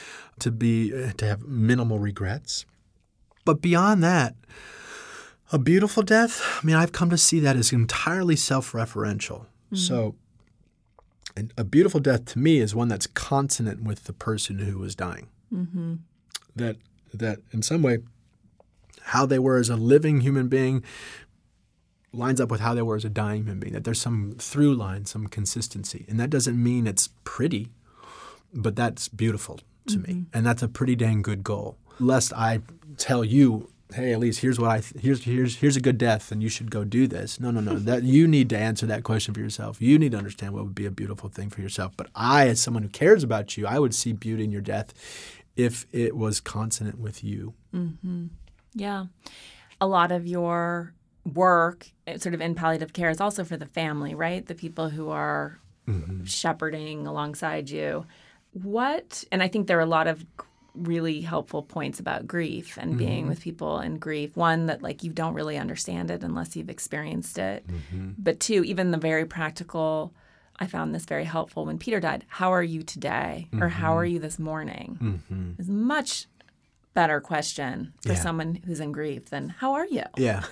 to have minimal regrets. But beyond that, a beautiful death, I mean, I've come to see that as entirely self-referential. Mm-hmm. So a beautiful death to me is one that's consonant with the person who was dying. Mm-hmm. That in some way, how they were as a living human being lines up with how they were as a dying human being, that there's some through line, some consistency. And that doesn't mean it's pretty, but that's beautiful to me. And that's a pretty dang good goal. Lest I tell you, hey, Elise, here's a good death and you should go do this. No. That you need to answer that question for yourself. You need to understand what would be a beautiful thing for yourself. But I, as someone who cares about you, I would see beauty in your death if it was consonant with you. Mm-hmm. Yeah. A lot of your work sort of in palliative care is also for the family, right? The people who are shepherding alongside you. And I think there are a lot of really helpful points about grief and being with people in grief. One, that like you don't really understand it unless you've experienced it. But two, even the very practical, I found this very helpful when Peter died. How are you today? Or how are you this morning? Is much better question for someone who's in grief than how are you? Yeah.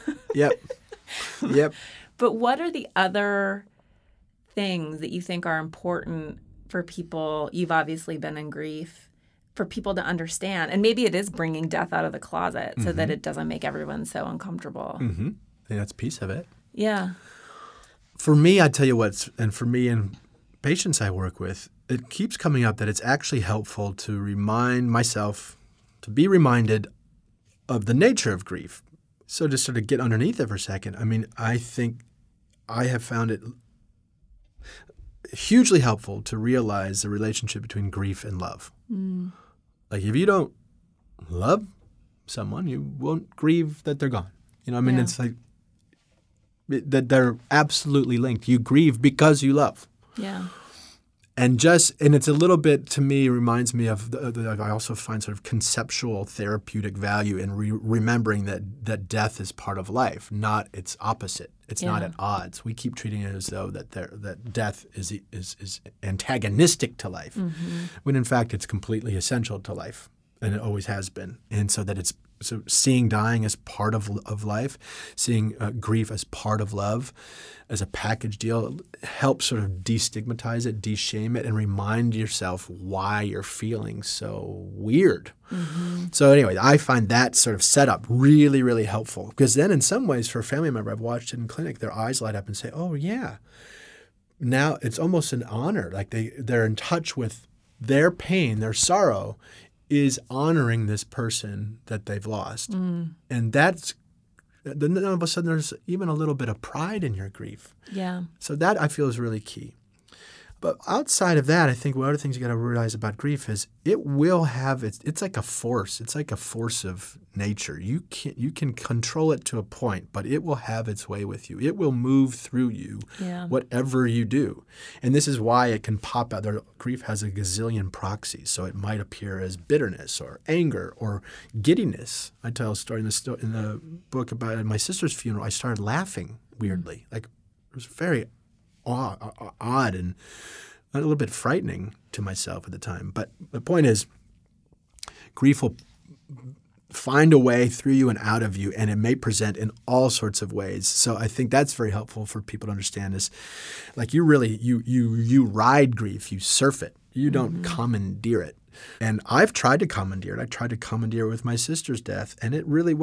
Yep. But what are the other things that you think are important for people? You've obviously been in grief, for people to understand. And maybe it is bringing death out of the closet so that it doesn't make everyone so uncomfortable. I think that's a piece of it. Yeah. For me, I tell you and for me and patients I work with, it keeps coming up that it's actually helpful to remind myself, to be reminded of the nature of grief. So to sort of get underneath it for a second, I mean, I think I have found it hugely helpful to realize the relationship between grief and love. Like if you don't love someone, you won't grieve that they're gone. It's like that they're absolutely linked. You grieve because you love. Yeah. And it's a little bit, to me, reminds me of, I also find sort of conceptual therapeutic value in remembering that death is part of life, not its opposite. It's not at odds. We keep treating it as though that death is antagonistic to life, when in fact it's completely essential to life, and it always has been. And so seeing dying as part of life, seeing grief as part of love, as a package deal, helps sort of destigmatize it, de-shame it, and remind yourself why you're feeling so weird. So anyway, I find that sort of setup really, really helpful, because then in some ways for a family member, I've watched it in clinic, their eyes light up and say, oh yeah, now it's almost an honor. Like they're in touch with their pain, their sorrow, is honoring this person that they've lost. And then all of a sudden there's even a little bit of pride in your grief. Yeah. So that I feel is really key. But outside of that, I think one of the things you got to realize about grief is it will have it's like a force. It's like a force of nature. You can control it to a point, but it will have its way with you. It will move through you, whatever you do. And this is why it can pop out. Grief has a gazillion proxies, so it might appear as bitterness or anger or giddiness. I tell a story in the book about my sister's funeral. I started laughing weirdly, like it was very odd and a little bit frightening to myself at the time. But the point is, grief will find a way through you and out of you, and it may present in all sorts of ways. So I think that's very helpful for people to understand is like you ride grief, you surf it. You don't commandeer it. And I've tried to commandeer it. I tried to commandeer it with my sister's death, and it really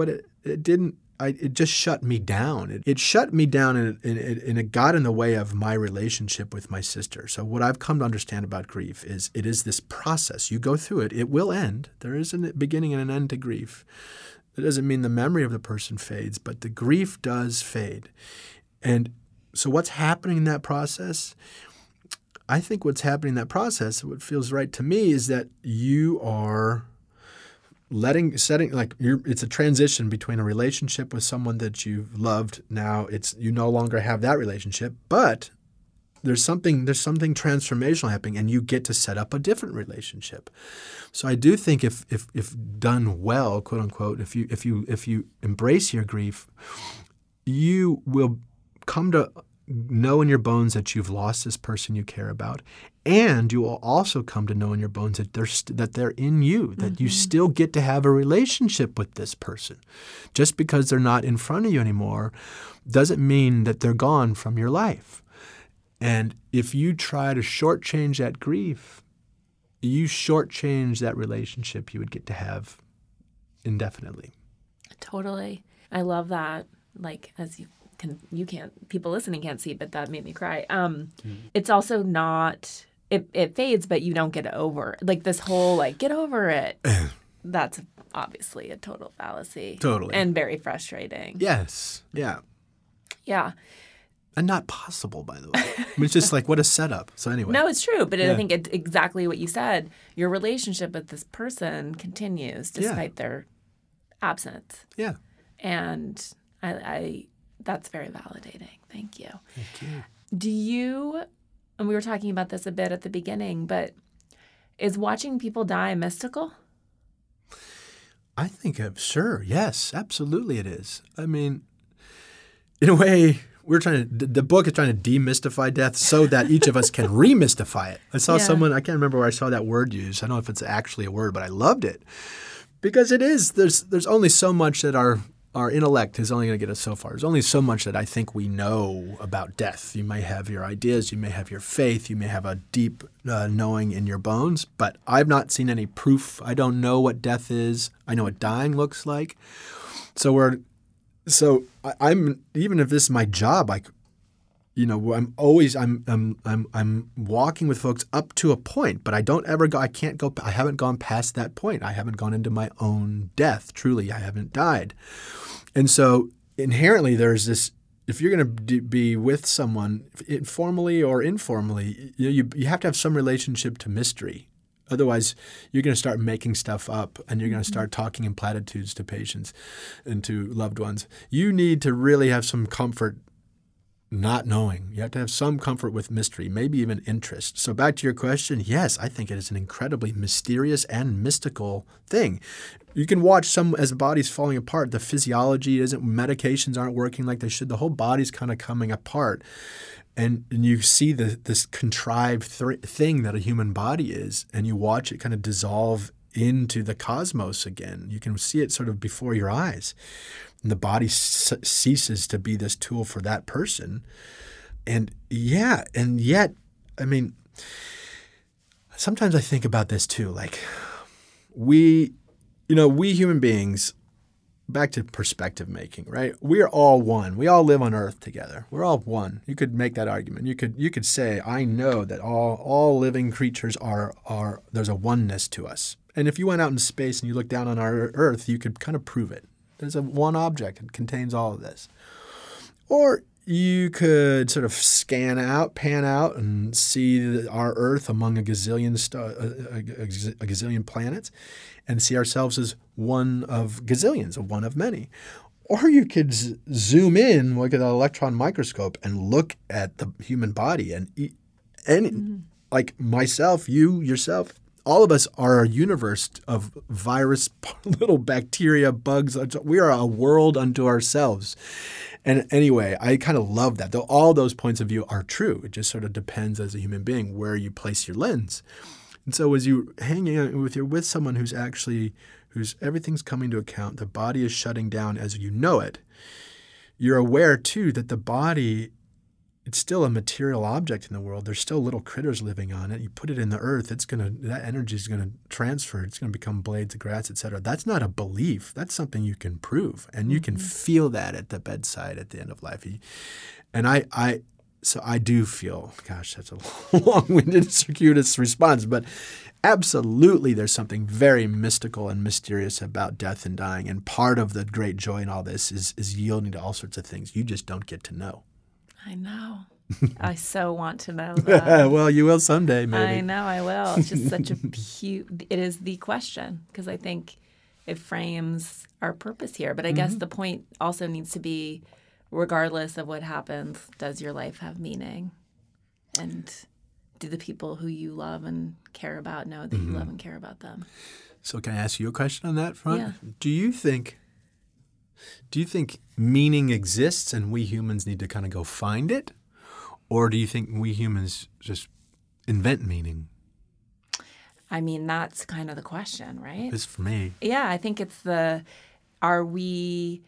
it just shut me down. It shut me down, and it got in the way of my relationship with my sister. So what I've come to understand about grief is it is this process. You go through it. It will end. There is a beginning and an end to grief. It doesn't mean the memory of the person fades, but the grief does fade. And so what's happening in that process? I think what's happening in that process, what feels right to me, is that you are it's a transition between a relationship with someone that you've loved. Now you no longer have that relationship, but there's something transformational happening, and you get to set up a different relationship. So I do think if done well, quote unquote, if you embrace your grief, you will come to know in your bones that you've lost this person you care about, and you will also come to know in your bones that they're in you, that you still get to have a relationship with this person. Just because they're not in front of you anymore doesn't mean that they're gone from your life. And if you try to shortchange that grief, you shortchange that relationship you would get to have indefinitely. Totally. I love that. Like, as people listening can't see, but that made me cry. It's also not, it fades, but you don't get over. Like this whole, like, get over it. That's obviously a total fallacy. Totally. And very frustrating. Yes. Yeah. Yeah. And not possible, by the way. I mean, it's just like, what a setup. So anyway. No, it's true. But I think it's exactly what you said. Your relationship with this person continues despite their absence. Yeah. And I that's very validating. Thank you. Thank you. Do you, and we were talking about this a bit at the beginning, but is watching people die mystical? I think, sure, yes, absolutely it is. I mean, in a way, the book is trying to demystify death so that each of us can remystify it. I saw someone, I can't remember where I saw that word used. I don't know if it's actually a word, but I loved it. Because it is, there's only so much that our intellect is only going to get us so far. There's only so much that I think we know about death. You may have your ideas, you may have your faith, you may have a deep knowing in your bones, but I've not seen any proof. I don't know what death is. I know what dying looks like. I'm even if this is my job, I'm walking with folks up to a point, but I haven't gone past that point. I haven't gone into my own death. Truly, I haven't died. And so inherently there's this, if you're going to be with someone formally or informally, you have to have some relationship to mystery. Otherwise, you're going to start making stuff up, and you're going to start talking in platitudes to patients and to loved ones. You need to really have some comfort not knowing. You have to have some comfort with mystery, maybe even interest. So back to your question, yes, I think it is an incredibly mysterious and mystical thing. You can watch as the body's falling apart, the physiology medications aren't working like they should. The whole body's kind of coming apart. And you see this contrived thing that a human body is, and you watch it kind of dissolve into the cosmos again. You can see it sort of before your eyes. And the body ceases to be this tool for that person. And yet, I mean, sometimes I think about this too. Like, we human beings, back to perspective making, right? We are all one. We all live on Earth together. We're all one. You could make that argument. You could say, I know that all living creatures are there's a oneness to us. And if you went out in space and you look down on our Earth, you could kind of prove it. There's one object that contains all of this. Or you could sort of pan out and see our Earth among a gazillion planets and see ourselves as one of gazillions, one of many. Or you could zoom in, look at an electron microscope, and look at the human body. And like myself, you, yourself, all of us are a universe of virus, little bacteria, bugs. We are a world unto ourselves. And anyway, I kind of love that. Though all those points of view are true. It just sort of depends as a human being where you place your lens. And so as you hanging out with someone who's everything's coming to account, the body is shutting down as you know it, you're aware too that the body, it's still a material object in the world. There's still little critters living on it. You put it in the earth, that energy is going to transfer. It's going to become blades of grass, et cetera. That's not a belief. That's something you can prove. And you can feel that at the bedside at the end of life. And So I do feel, gosh, that's a long-winded, circuitous response, but absolutely there's something very mystical and mysterious about death and dying. And part of the great joy in all this is yielding to all sorts of things you just don't get to know. I know. I so want to know that. Well, you will someday, maybe. I know I will. It's just such a it is the question, because I think it frames our purpose here. But I guess the point also needs to be, regardless of what happens, does your life have meaning? And do the people who you love and care about know that you love and care about them? So can I ask you a question on that front? Yeah. Do you think meaning exists and we humans need to kind of go find it? Or do you think we humans just invent meaning? I mean, that's kind of the question, right? It's for me. Yeah, I think it's are we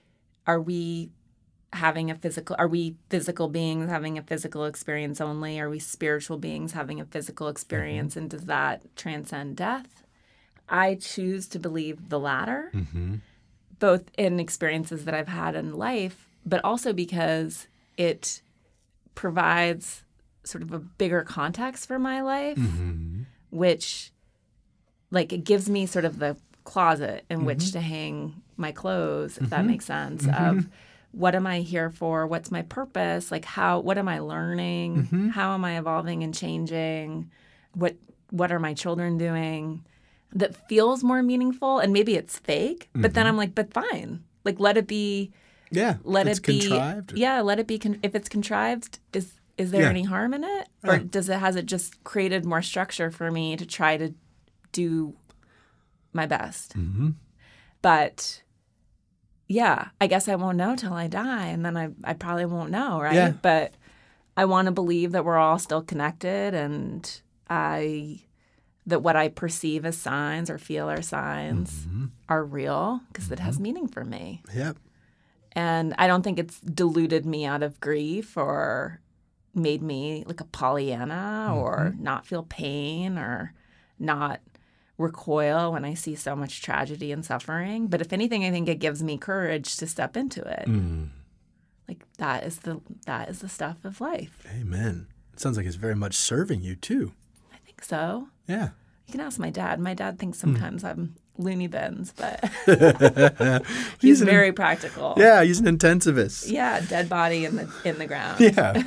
having a physical, are we physical beings having a physical experience only? Are we spiritual beings having a physical experience? And does that transcend death? I choose to believe the latter, both in experiences that I've had in life, but also because it provides sort of a bigger context for my life, which, like, it gives me sort of the closet in which to hang my clothes, if that makes sense, of what am I here for? What's my purpose? Like, what am I learning? How am I evolving and changing? What are my children doing that feels more meaningful? And maybe it's fake, but then I'm like, but fine. Like, let it be. Yeah. Let it be contrived. Yeah, let it be. If it's contrived, is there any harm in it? Or has it just created more structure for me to try to do my best? But yeah, I guess I won't know till I die, and then I probably won't know, right? Yeah. But I want to believe that we're all still connected, and that what I perceive as signs or feel are signs are real, because it has meaning for me. Yep. And I don't think it's diluted me out of grief or made me like a Pollyanna or not feel pain or not recoil when I see so much tragedy and suffering. But if anything, I think it gives me courage to step into it. Like, that is the stuff of life. Amen. It sounds like it's very much serving you too. I think so. Yeah. You can ask my dad. My dad thinks sometimes I'm loony bins, but he's very practical. Yeah, he's an intensivist. Yeah, dead body in the ground. Yeah.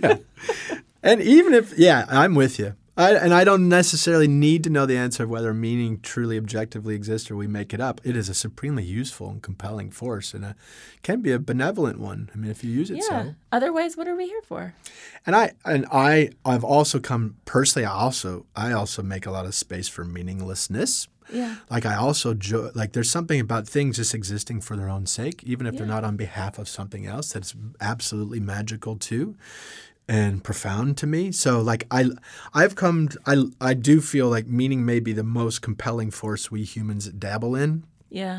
And even if, I'm with you. I don't necessarily need to know the answer of whether meaning truly objectively exists or we make it up. It is a supremely useful and compelling force, and can be a benevolent one. I mean, if you use it so. Otherwise, what are we here for? And I've also come personally. I also make a lot of space for meaninglessness. Yeah. Like, I also there's something about things just existing for their own sake, even if they're not on behalf of something else, that's absolutely magical too. And profound to me. So, like, I do feel like meaning may be the most compelling force we humans dabble in. Yeah.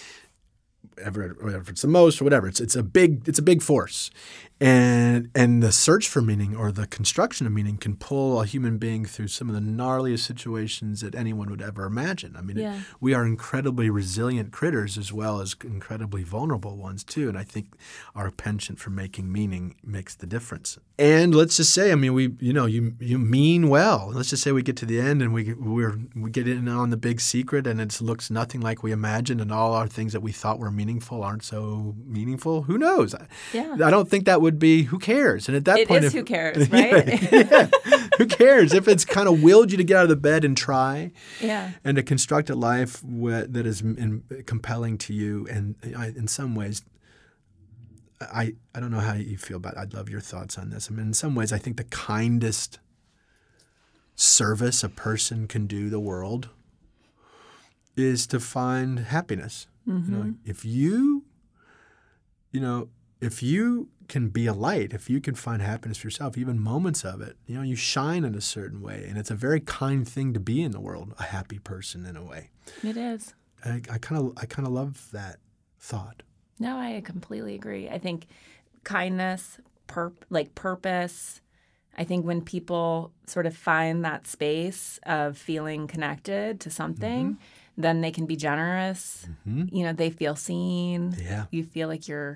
Whatever it's the most or whatever. It's a big force. And the search for meaning or the construction of meaning can pull a human being through some of the gnarliest situations that anyone would ever imagine. I mean, we are incredibly resilient critters as well as incredibly vulnerable ones too. And I think our penchant for making meaning makes the difference. And let's just say, I mean, you mean well. Let's just say we get to the end and we get in on the big secret, and it looks nothing like we imagined, and all our things that we thought were meaningful aren't so meaningful. Who knows? Yeah. I don't think that would be, who cares? And at that point, who cares, right? Who cares if it's kind of willed you to get out of the bed and try, and to construct a life that is compelling to you. And in some ways, I don't know how you feel about it. I'd love your thoughts on this. I mean, in some ways, I think the kindest service a person can do the world is to find happiness. If you can be a light, if you can find happiness for yourself, even moments of it, you shine in a certain way. And it's a very kind thing to be in the world, a happy person in a way. It is. I kind of love that thought. No, I completely agree. I think kindness, purpose, I think when people sort of find that space of feeling connected to something, then they can be generous. They feel seen. Yeah. You feel like you're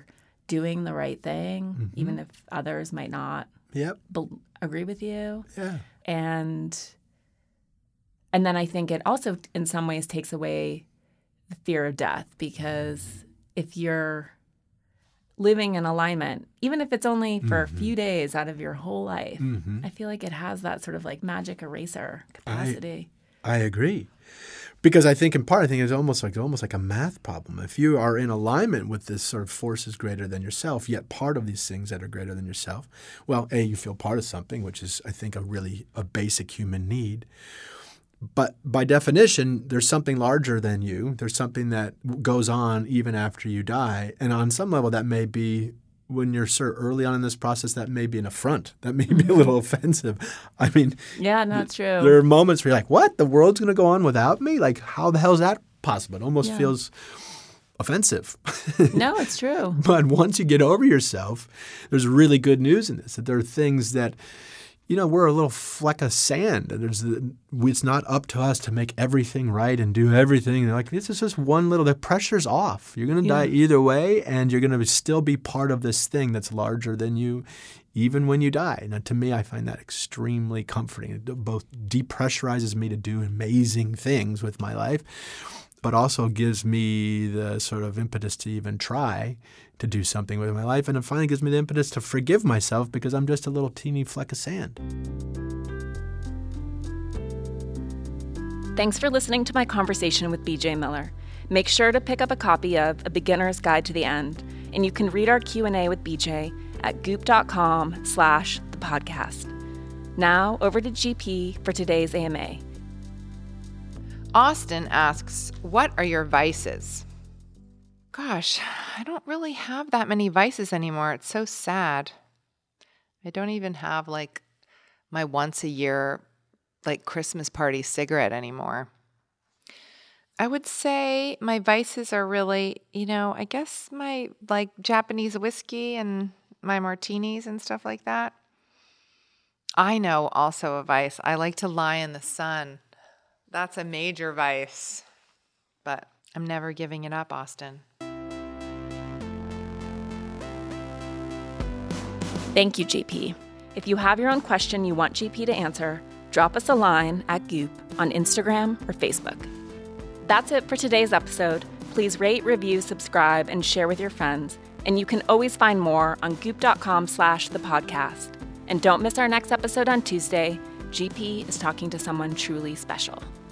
doing the right thing, even if others might not agree with you. Yeah. And then I think it also in some ways takes away the fear of death, because if you're living in alignment, even if it's only for a few days out of your whole life, I feel like it has that sort of like magic eraser capacity. I agree. Because I think in part, it's almost like a math problem. If you are in alignment with this sort of forces greater than yourself, yet part of these things that are greater than yourself, well, A, you feel part of something, which is, I think, a basic human need. But by definition, there's something larger than you. There's something that goes on even after you die. And on some level, that may be, when you're so early on in this process, that may be an affront. That may be a little offensive. I mean, yeah, no, it's true. There are moments where you're like, what? The world's going to go on without me? Like, how the hell is that possible? It almost feels offensive. No, it's true. But once you get over yourself, there's really good news in this, that there are things that, we're a little fleck of sand. It's not up to us to make everything right and do everything. Like, this is just one little, the pressure's off. You're going to die either way, and you're going to still be part of this thing that's larger than you, even when you die. Now, to me, I find that extremely comforting. It both depressurizes me to do amazing things with my life, but also gives me the sort of impetus to even try to do something with my life. And it finally gives me the impetus to forgive myself, because I'm just a little teeny fleck of sand. Thanks for listening to my conversation with BJ Miller. Make sure to pick up a copy of A Beginner's Guide to the End, and you can read our Q&A with BJ at goop.com/thepodcast. Now over to GP for today's AMA. Austin asks, what are your vices? Gosh, I don't really have that many vices anymore. It's so sad. I don't even have like my once a year like Christmas party cigarette anymore. I would say my vices are really, I guess my like Japanese whiskey and my martinis and stuff like that. I know also a vice. I like to lie in the sun. That's a major vice. But I'm never giving it up, Austin. Thank you, GP. If you have your own question you want GP to answer, drop us a line at Goop on Instagram or Facebook. That's it for today's episode. Please rate, review, subscribe, and share with your friends. And you can always find more on goop.com/thepodcast. And don't miss our next episode on Tuesday. GP is talking to someone truly special.